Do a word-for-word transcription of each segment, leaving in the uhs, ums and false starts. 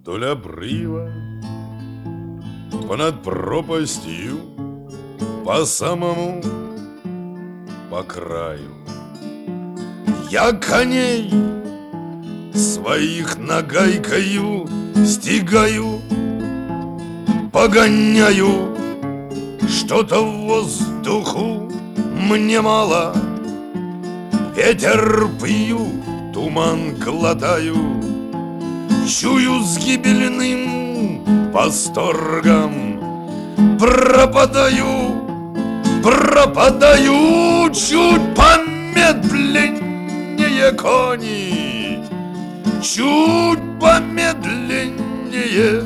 вдоль обрыва, понад пропастью, по самому, по краю. Я коней своих нагайкою стигаю, погоняю, что-то в воздуху мне мало. Ветер пью, туман глотаю, чую с гибельным восторгом. Пропадаю, пропадаю, чуть помедленнее кони, чуть помедленнее.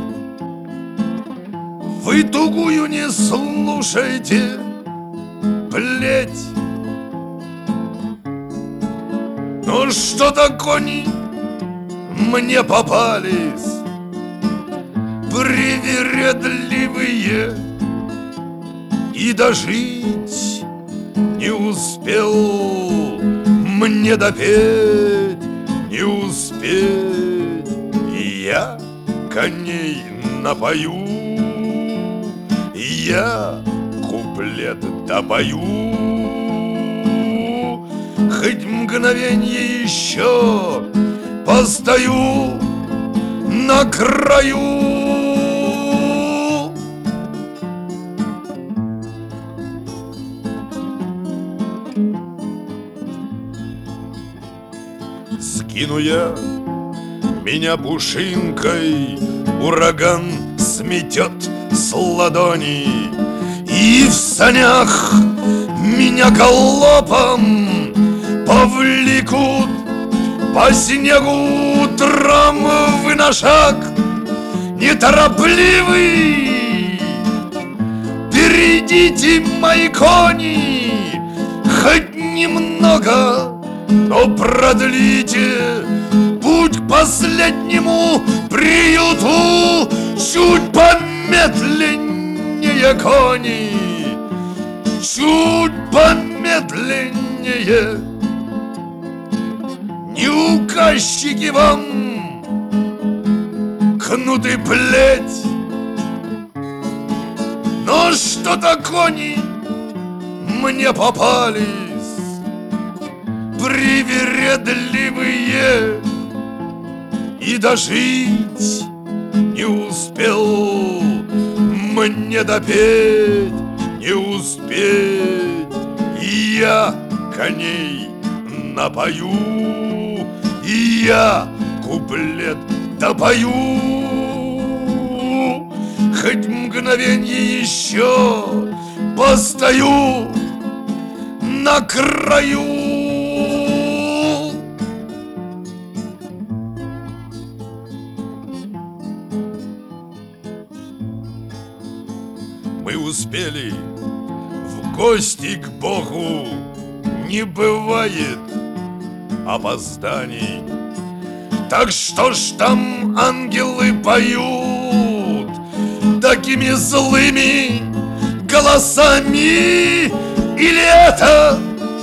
Вы тугую не слушайте, плеть. Ну что-то кони мне попались привередливые, и дожить не успел мне допеть, не успеть. И я коней напою, я куплет допою. Хоть мгновенье еще постою на краю. Скину я, меня пушинкой ураган сметет с ладони, и в санях меня галопом повлекут по снегу трамвы на шаг неторопливый. Перейдите, мои кони, хоть немного, но продлите путь к последнему приюту. Чуть помедленнее, кони, чуть помедленнее. Не указчики вам кнут и плеть, но что-то кони мне попались привередливые, и дожить не успел мне допеть, не успеть. И я коней напою, и я куплет допою. Хоть мгновенье еще постою на краю. Мы успели в гости к Богу, не бывает опозданий. Так что ж там ангелы поют такими злыми голосами? Или это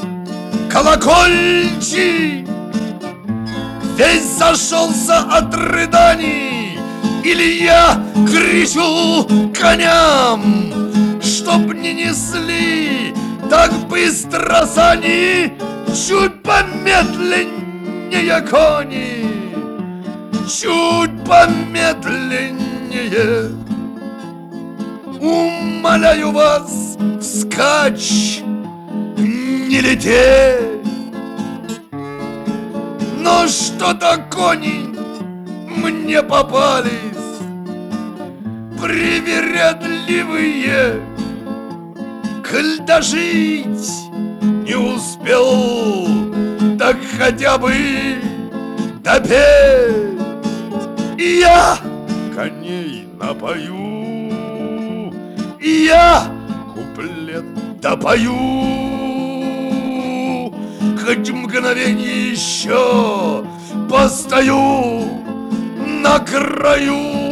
колокольчик весь зашелся от рыданий? Или я кричу коням, чтоб не несли так быстро сани? Чуть помедленнее, кони, чуть помедленнее. Умоляю вас вскачь не лететь. Но что-то кони мне попались привередливые. Коль дожить не успел, так хотя бы допеть. И я коней напою, и я куплет допою. Хоть мгновенье еще постою на краю.